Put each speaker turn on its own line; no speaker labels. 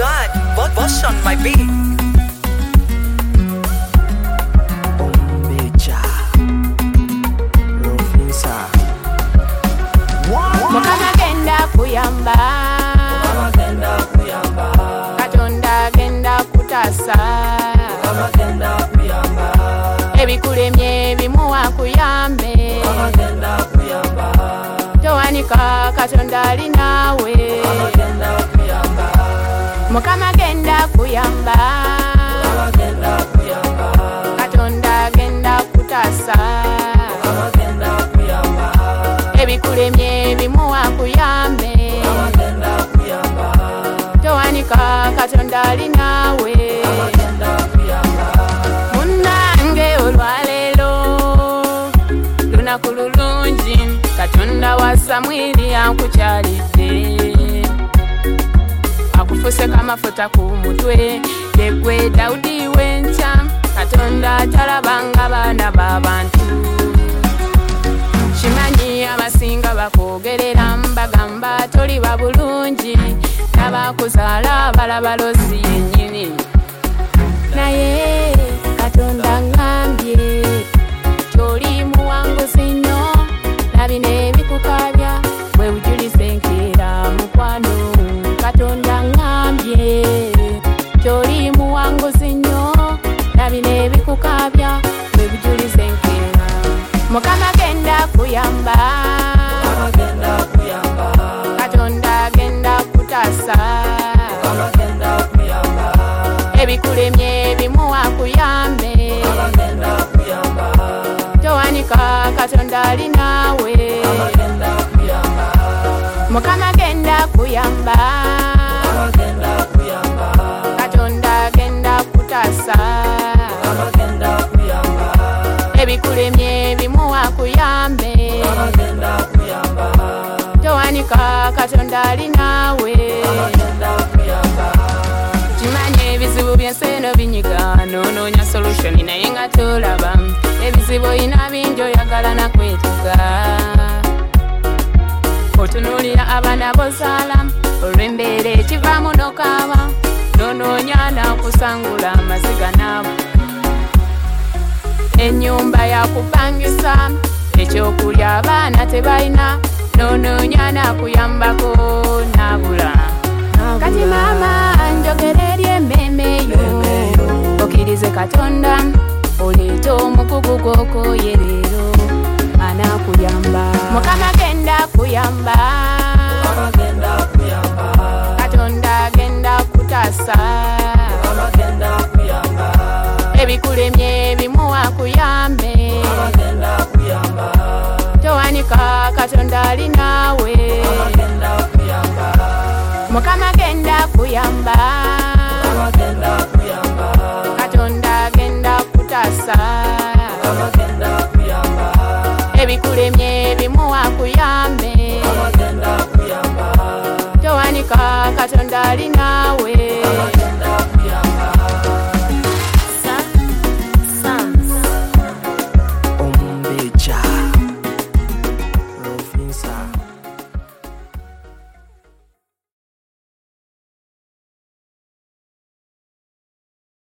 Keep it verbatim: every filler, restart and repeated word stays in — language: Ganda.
God, what was on my beat?
Mukama genda kuyamba,
Mukama genda kuyamba,
Katonda genda kutasa,
Mukama genda kuyamba,
ebikulemye bimuwa kuyambe,
Mukama genda kuyamba,
towanika Katonda ali nawe,
Mukama genda kuyamba,
Mukama genda kuyamba,
Mukama genda kuyamba,
Katonda genda kutasa,
Mukama genda kuyamba,
ebikulemye bimuwa kuyambe,
Mukama genda kuyamba,
towanika Katonda ali nawe,
Mukama genda kuyamba,
munnange olwaleero lunaku lulungi Katonda wa Samwiri ankukyalidde, akufuse kamafuta ku mutwe yegwe Dawudi w'enkya, Katonda talabanga baana b'abantu. Kimanyi abasinga bakwogerera mbagamba toli babulungi, n'abakuzaala balaba lozi yennyini, naye Katonda ngambye kyoli muwanguzi nnyo, nabino ebikukabya bwe bujulize enkeera mukwano. Katonda ngambye kyoli muwanguzi nnyo, nabino ebikukabya bwe bujulize enkeera. Mukama genda kuyamba,
Mukama genda kuyamba,
Katonda genda kutasa,
Mukama genda kuyamba,
ebikulemye bimuwa kuyambe,
Mukama genda kuyamba,
towanika Katonda ali nawe,
Mukama genda kuyamba,
Mukama genda kuyamba,
Mukama genda kuyamba,
Katonda genda kutasa,
Mukama genda kuyamba,
ebikulemye bimuwa kuyambe,
Mukama genda kuyamba,
towanika Katonda ali nawe.
Mukama genda kuyamba,
Kimanye ebizibu by'ensi eno binyiga, noonoonya solution naye nga tolaba, ebizibu oyina bingi oyagala nakwetega, otunuulira abaana bozaala olw'embeera ekivaamu n'okaaba, noonoonya nakusangula amaziga naabo, ennyumba yakupangisa, ekyokulya abaana tebalina, noonoonya nakuyambako nabula. Kati maama njogera eri emmeeme yo, okkirize Katonda oleete omukugu gw'okooye leero anaakuyamba. Mukama genda kuyamba,
Mukama genda kuyamba,
Katonda genda kutasa,
Mukama genda kuyamba,
ebikulemye bimuwa kuyambe,
Mukama genda kuyamba,
towanika Katonda ali nawe.